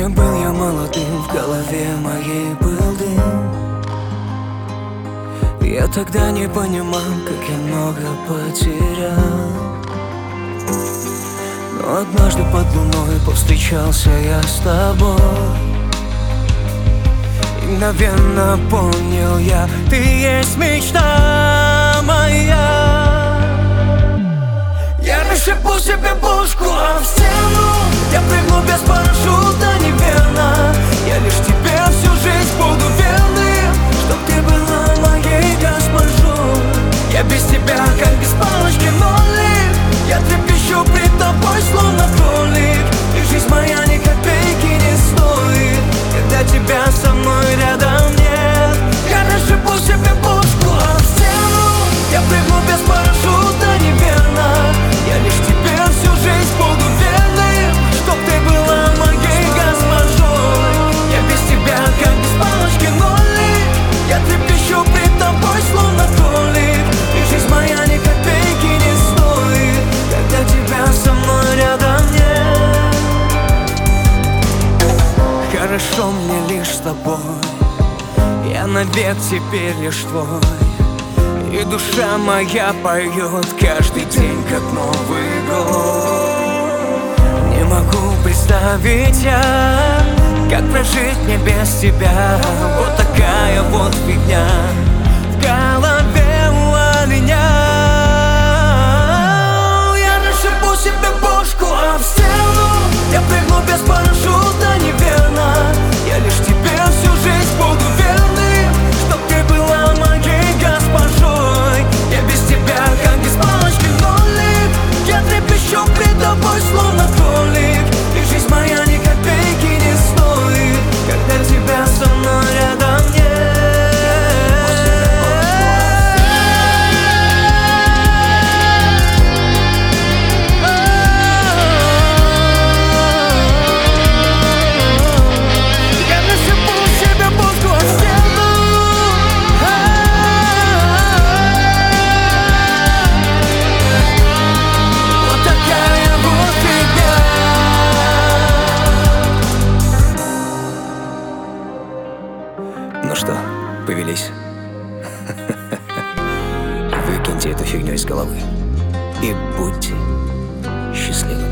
Помню, был я молодым, в голове моей был дым. Я тогда не понимал, как я много потерял. Но однажды под луной повстречался я с тобой. И мгновенно понял я, ты есть мечта моя. Я расшибу себе бошку об стену, я прыгну без парашюта, неверно. Я лишь тебе всю жизнь буду верным, чтоб ты была моей госпожой. Я без тебя, как без палочки нолик. Я трепещу пред тобой, словно кролик. И жизнь моя ни копейки не стоит, когда тебя со мной рядом нет. Я расшибу себе бошку об стену, я прыгну без парашюта, неверно. Я лишь тебе всю жизнь буду верным, чтоб ты была моей госпожой. Я без тебя, как без палочки нолик. Я трепещу пред тобой, словно кролик. И жизнь моя ни копейки не стоит, когда тебя со мной рядом нет. Хорошо мне лишь с тобой, я навек теперь лишь твой. И душа моя поет каждый день, как Новый год. Не могу представить я, как прожить мне без тебя. Вот такая вот фигня в голове у меня. Я расшибу себе бошку об стену, я прыгну без парашюта, неверно. Я лишь тебе всю жизнь буду верным, чтоб ты была моей госпожой. Я без тебя, как без палочки нолик. Я трепещу пред тобой, словно кролик. И жизнь моя ни копейки не стоит, когда тебя со мной рядом нет. Я расшибу себе бошку об стену. Вот такая вот фигня. Ну что, повелись? Выкиньте эту фигню из головы и будьте счастливы.